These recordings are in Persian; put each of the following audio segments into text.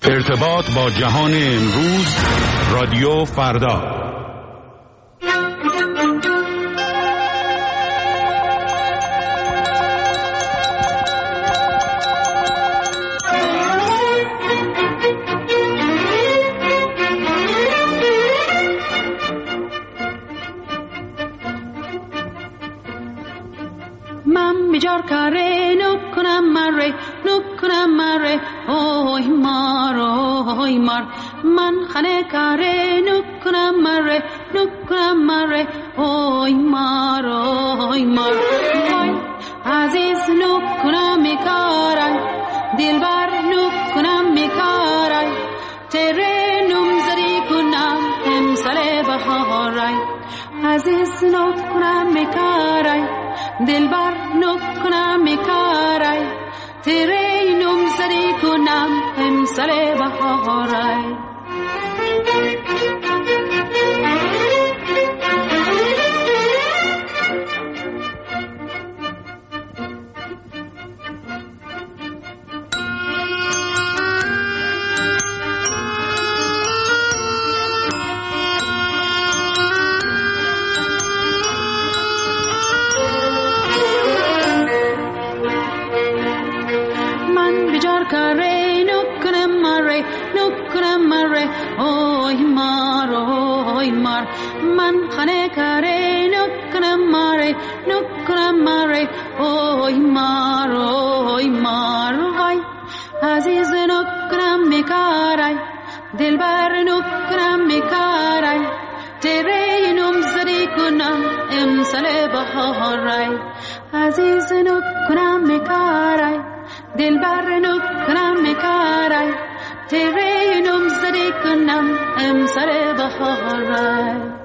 ارتباط با جهان امروز، رادیو فردا. من خانه کاره نکنم مره اوی مار وای عزیز نکنم میکارای دلبر نکنم میکارای تره نمزری کنم امسال بهارای عزیز نکنم میکارای دلبر نکنم میکارای تره نمزری کنم امسال بهارای من خانه کاره نکنم ماره اوی مار وای عزیز نکنم میکارای دلبر نکنم میکارای تره نمزری کنم امسال بهارای عزیز نکنم میکارای دلبر نکنم میکارای تره نمزری کنم امسال بهارای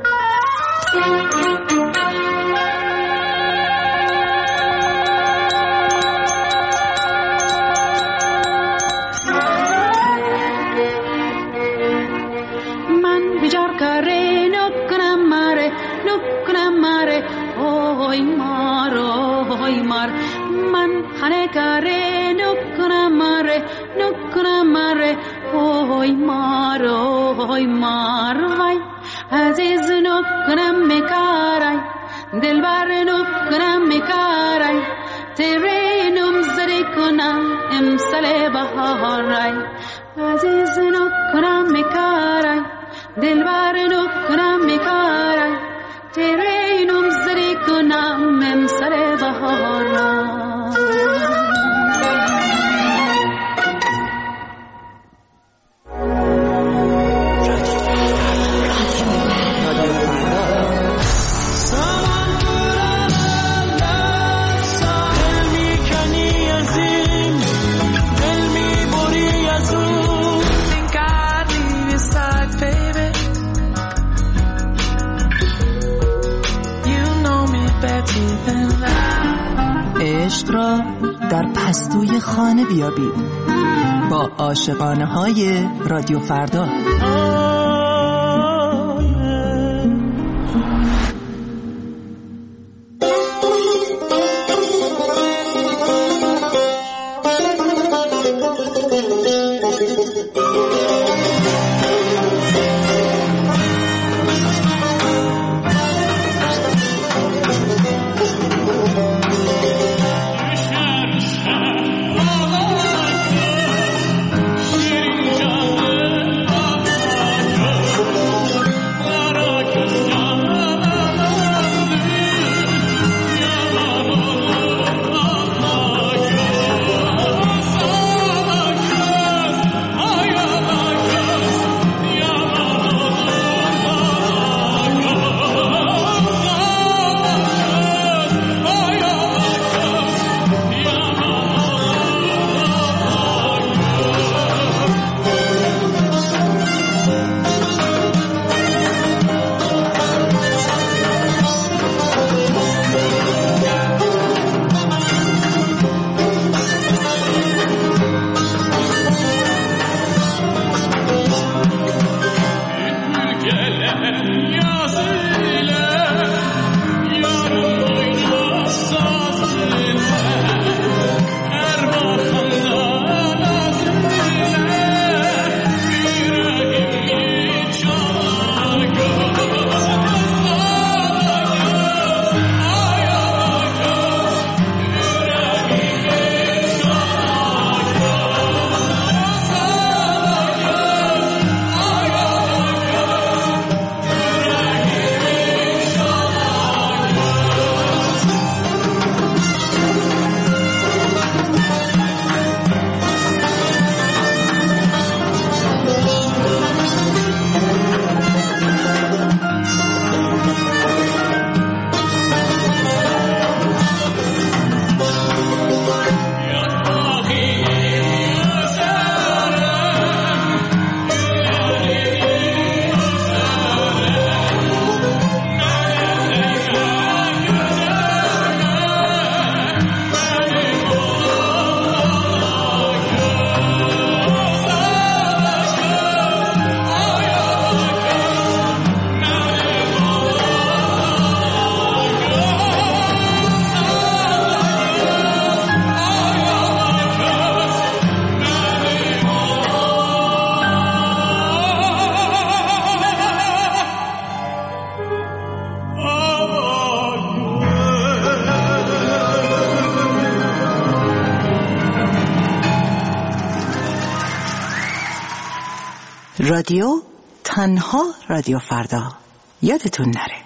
من بیجار کاره نکنم ماره اوی مار من خانه کاره نکنم ماره اوی مار وای عزیز نکنم میکارای دلبر نکنم میکارای تره نمزری کنم امسال بهارای عزیز نکنم میکارای دلبر نکنم میکارای تره نمزری کنم امسال بهارای عشق را در پستوی خانه بیابید با عاشقانه های رادیو فردا. رادیو تنها رادیو فردا، یادتون نره.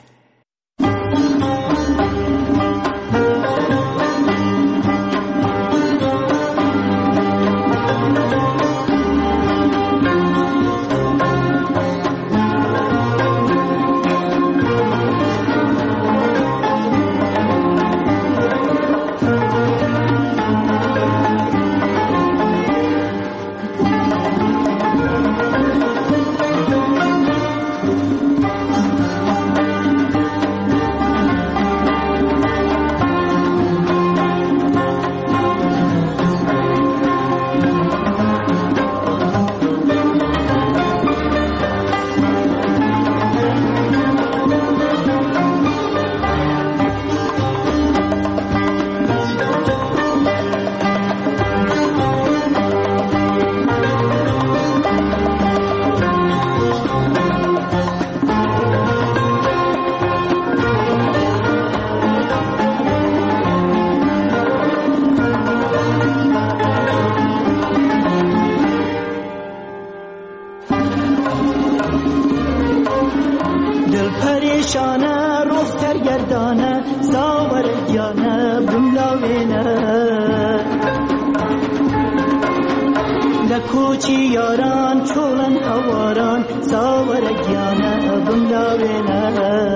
کوچی یاران چولن هواران ساورگیانه بملاوینه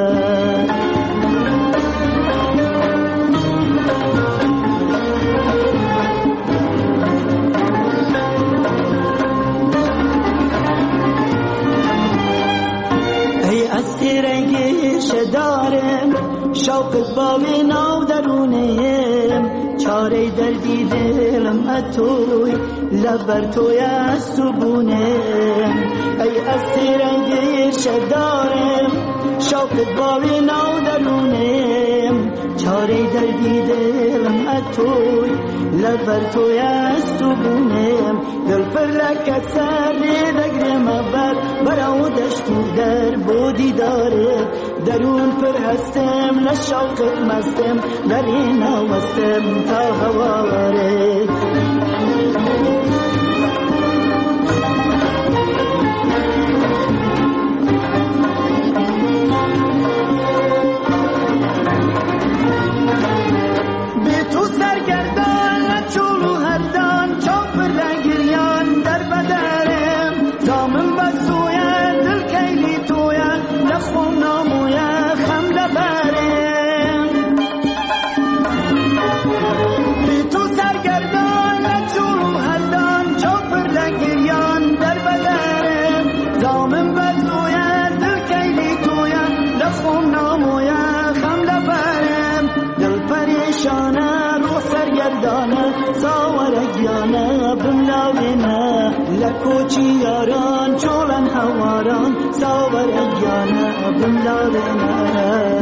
ای اسیرنگی شدارم شوقت باوی ناو درونیم چاره دردی دلم اتوی لبر توی از سبونم ای اسیرنگی شدارم شوقت باوی ناو درونم چاره دردی دلم اتوی لبر توی از سبونم دل پر لکت سر دگرم بر براو دشتو در بودی داره درون پر هستم لشوقت مستم در این آوستم تا هواره به تو سرگردان نچولو هردان چاپر لگریان در بدرم زامن بسویه دل کیلی تویه لخون نامویه خم لبرم به تو سرگردان نچولو هردان چاپر لگریان در بدرم زامن بسویه دل کیلی تویه لخون نامویه خم لبرم دل پریشانه رو سرگردانه ساورگیانه بملاوینه لکوچی یاران چولن هواران ساورگیانه بملاوینه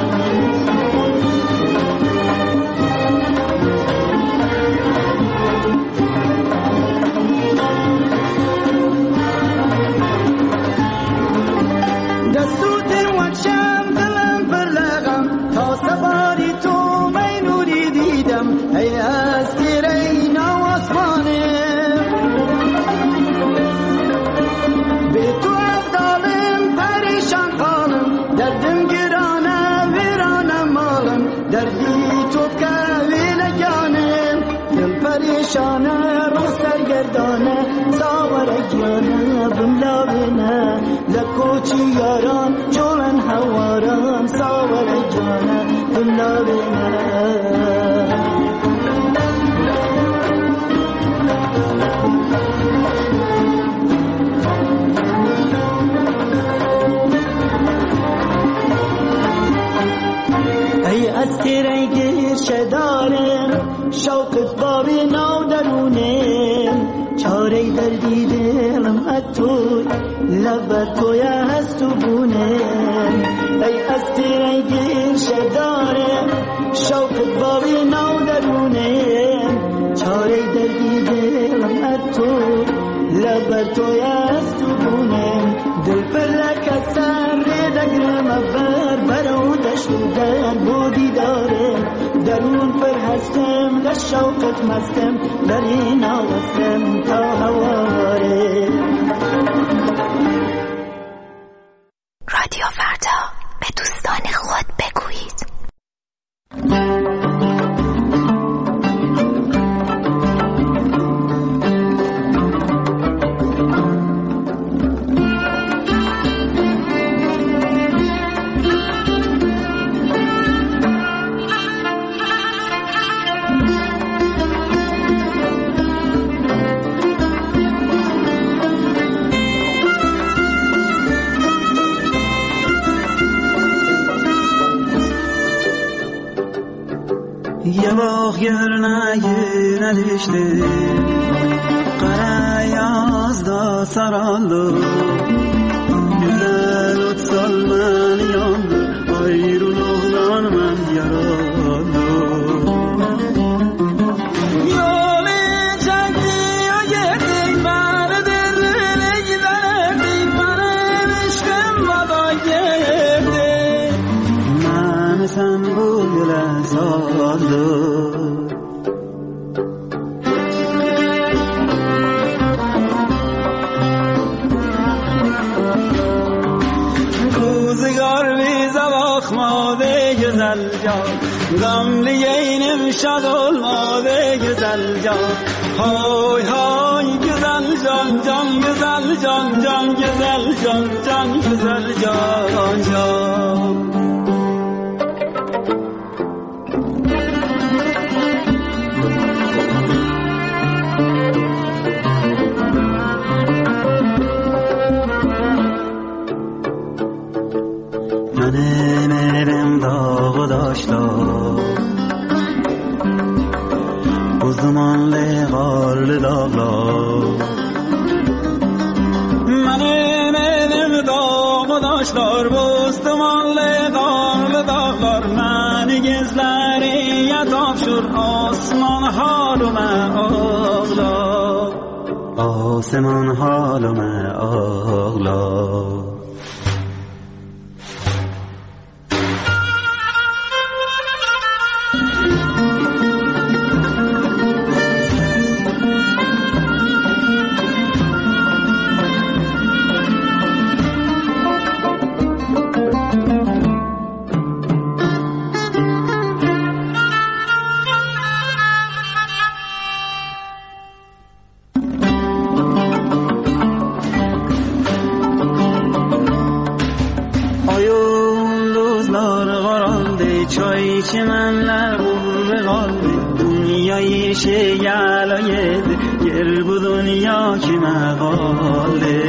دستوت وکشم دلم برلغم تا سواری تو مینوری دیدم ای اسیر ای نو آسمانم به تو افدالم پریشان قالم دردم گرانه ویرانم مالم دردی تو که لگانم دل پریشانه رو سرگردانه ساورگیانه بملاوینه لکوچی یاران چولن هواران ساورگیانه بملاوینه ای اسیرنگی شدارم شوقت باوی ناو درونم چاره دردی دلم اتوی لبر توی هست و بونم ای اسیرنگی شدارم شوقت باوی ناو درونم چاره دردی دلم اتوی لبر توی هست و بونم دل پر لکت سر دگرم بر برو دشتو در بودی دارم درون پر هستم لشوقت مستم در این آوستم تا هواره یه باغ yerine düştü Kara yazda saraldı Güzel ot salman yandı Ayrılıktan ben yaraldım Yolu çekti o gitti Beni derine giderdi Benim işim vada girdi Beni sen bu güle saldın güzel can Gamlı yeğenim şad olmadı güzel can Hay hay güzel can can güzel can can güzel can can güzel can can Benim evim dağı daşlar Uzmanlı karlı dağlar Benim evim dağı daşlar Uzmanlı karlı dağlar Beni gizleriye tavşur Osman halıme ağlar Osman halıme ağlar چمنler vurur kaldı Dünyayı şeyala yedi Gel bu dünya kime kaldı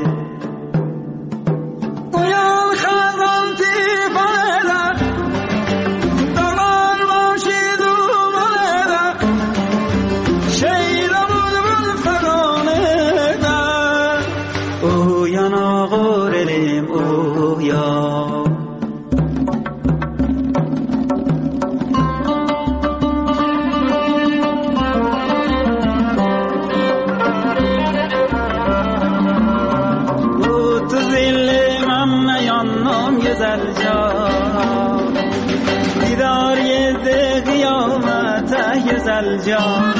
Uyan kazan tifan eder Dağlar başı duman eder Şeyla bulbul fegan eder Uyan ağır elim uyan güzel can Didar yedi kıyamete güzel can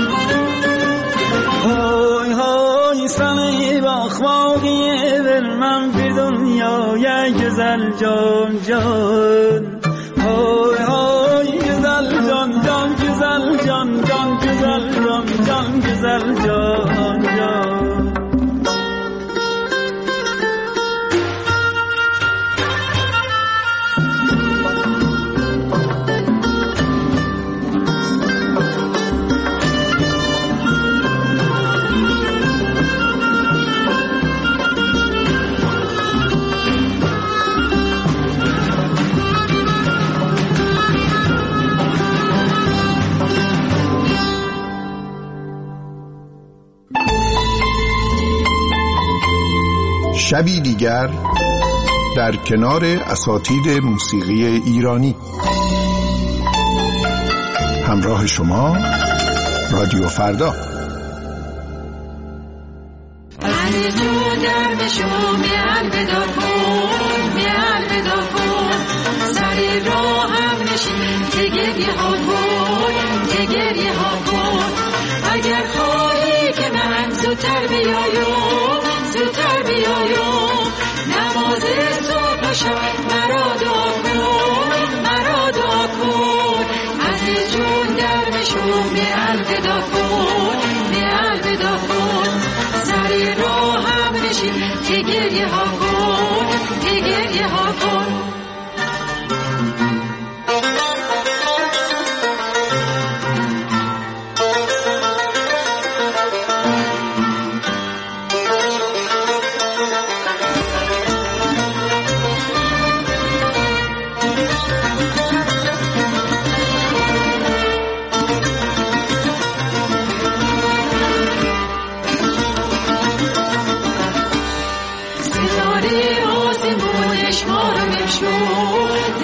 Hoy hoy seni bakmak vermem bir dünyaya güzel can can Hoy hoy güzel can can güzel can can güzel can can güzel can can شبی دیگر در کنار اساتید موسیقی ایرانی همراه شما رادیو فردا اگر خواهی که من زودتر بیایم زودتر بیایم نماز صبح شب مرا دعا کن عزیز جون درمشون به الوداع کن سری راه هم نشین که گریه ها کن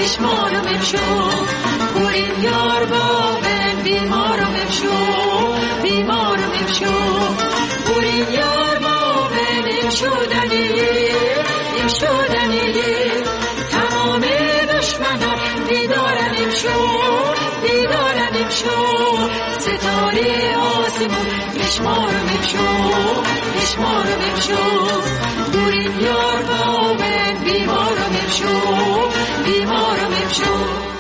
بشمارم امشو برین یار باوم بیمارم امشو بیمارم امشو برین یار باوم امشودنی تمام دشمنان دیدارن امشو ستاره آسمون بشمارم امشو برین یار باوم بیمارم امشو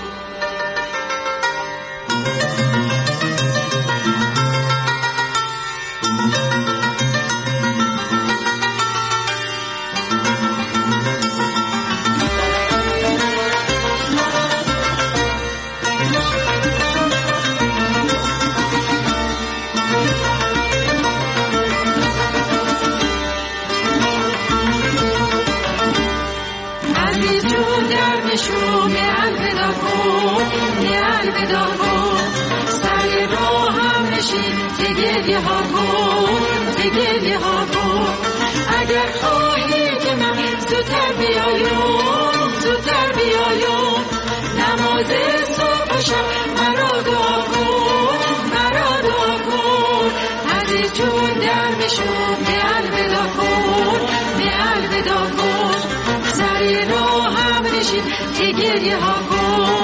گریه ها کن اگر خواهی که من زودتر بیایم نماز صبح و شب مرا دعا کن عزیز جون در بشو به الوداع کن سر راه هم نشین تی گریه ها کن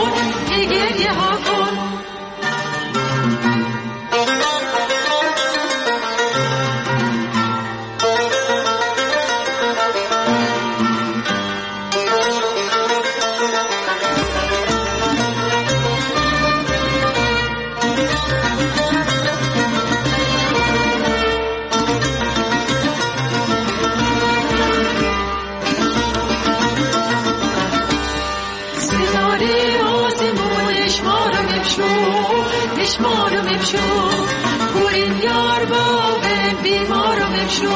بشمارم امشو برین یار باوم بیمارم امشو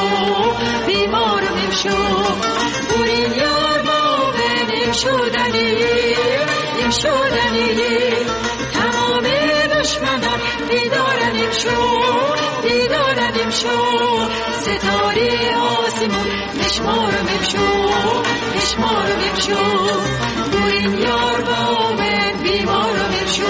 برین یار باوم امشودنی تمام دشمنان دیدارن امشو ستاره آسمون بشمارم امشو برین یار باوم بیمارم امشو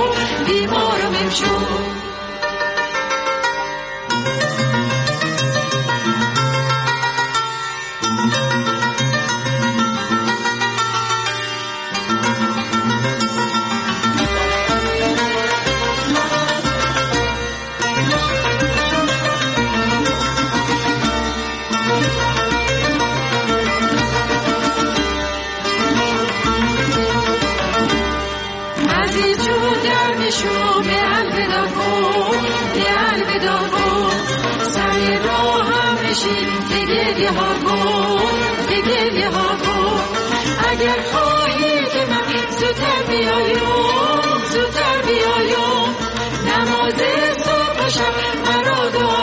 گریه ها کن اگر خواهی که من زودتر بیایم نماز صبح و شب مرا دعا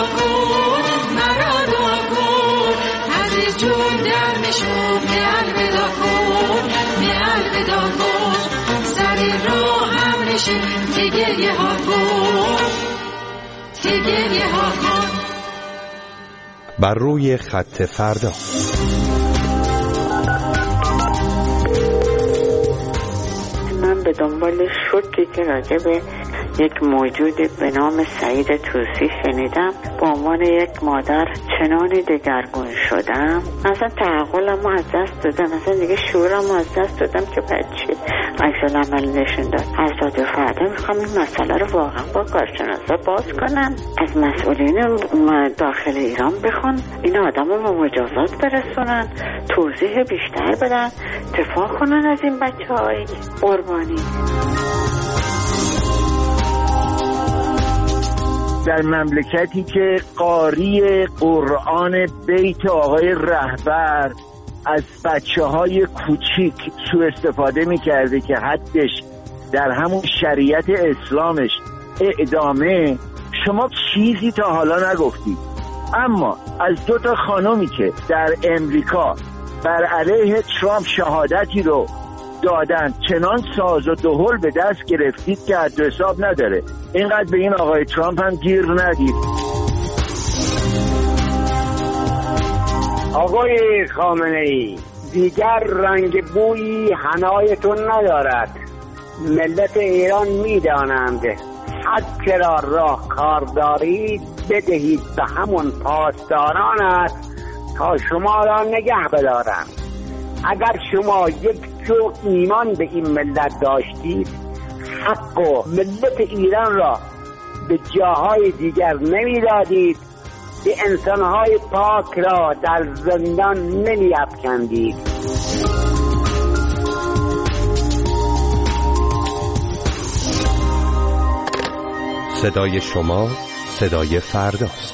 کن عزیز جون در بشو به الوداع کن سر راه هم نشین تی گریه ها کن بر روی خط فردا. من به دنبال شوکی که راجع به یک موجود به نام سعید طوسی شنیدم به عنوان یک مادر چنان دگرگون شدم، اصلا تعقلم از دست دادم، اصلا دیگه شعورم از دست دادم که بچه عکس العمل نشون داد. از رادیو فردا میخوام این مسئله رو واقعا با کارشناسا باز کنم، از مسئولین داخل ایران بخوان این آدم رو مجازات برسونن، توضیح بیشتر بدن، دفاع کنن از این بچه های قربانی. در مملکتی که قاری قرآن بیت آقای رهبر از بچه‌های کوچیک سوء استفاده می‌کرده که حدش در همون شریعت اسلامش اعدامه، شما چیزی تا حالا نگفتید. اما از 2 خانومی که در امریکا بر علیه ترامپ شهادتی رو دادن چنان ساز و دهل به دست گرفتید که حد و حساب نداره. اینقدر به این آقای ترامپ هم گیر ندید. آقای خامنه‌ای، دیگر رنگ بویی حنایتون ندارد. ملت ایران میدانند هر کرا راه کار دارید بدهید به همون پاسدارانت تا شما را نگه بدارند. اگر شما یک جو ایمان به این ملت داشتید، حق و ملت ایران را به جاهای دیگر نمیدادید، به انسانهای پاک را در زندان نمی افکندید. صدای شما صدای فرداست.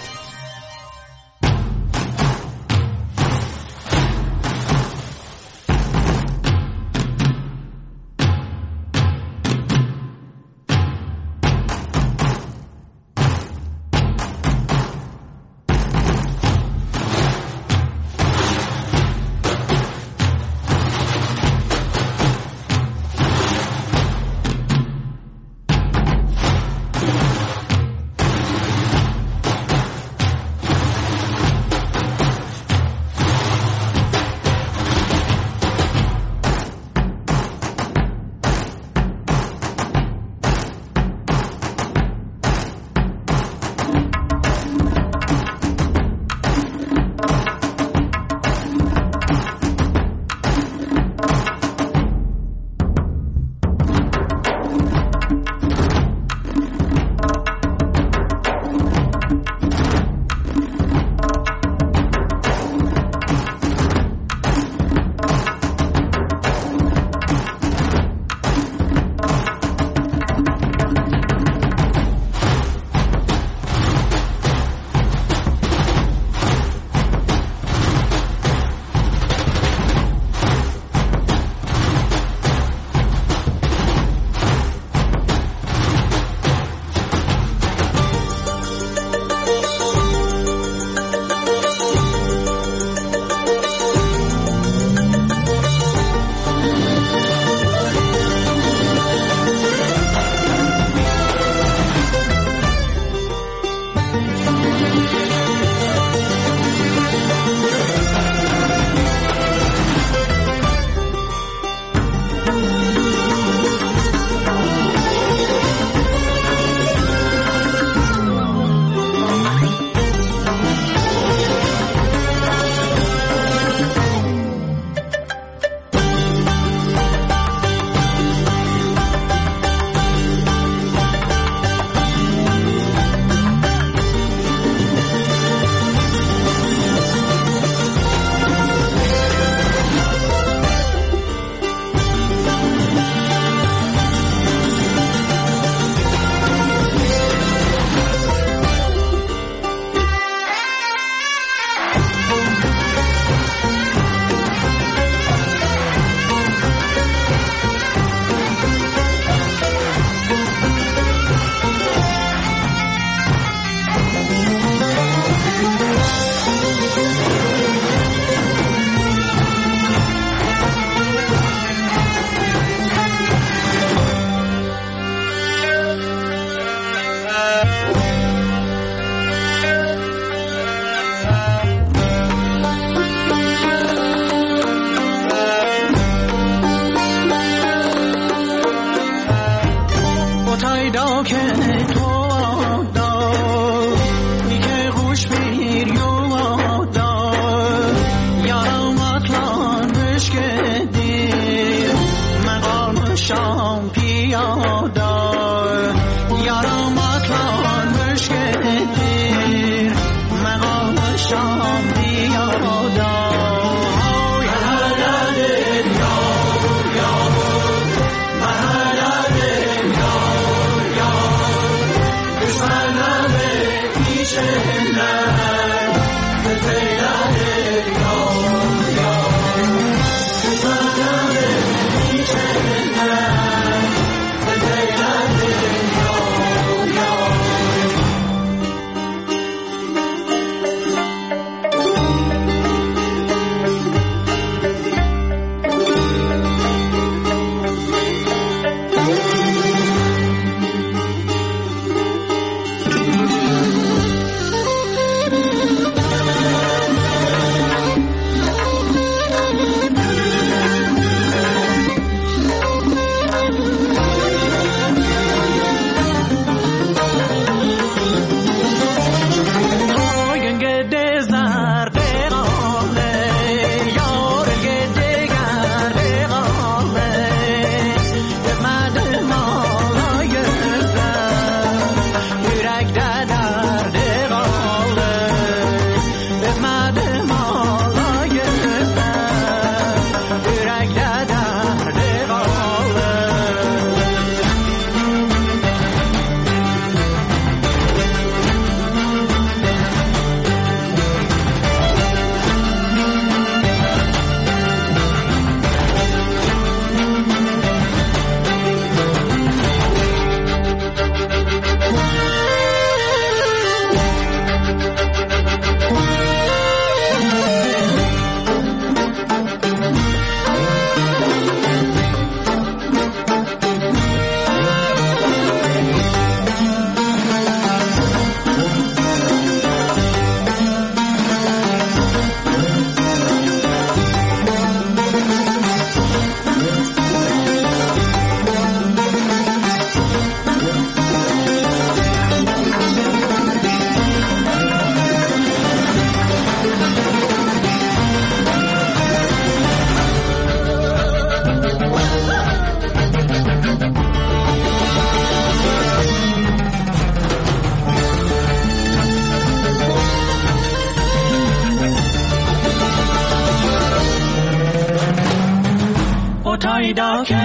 پیدا کرد.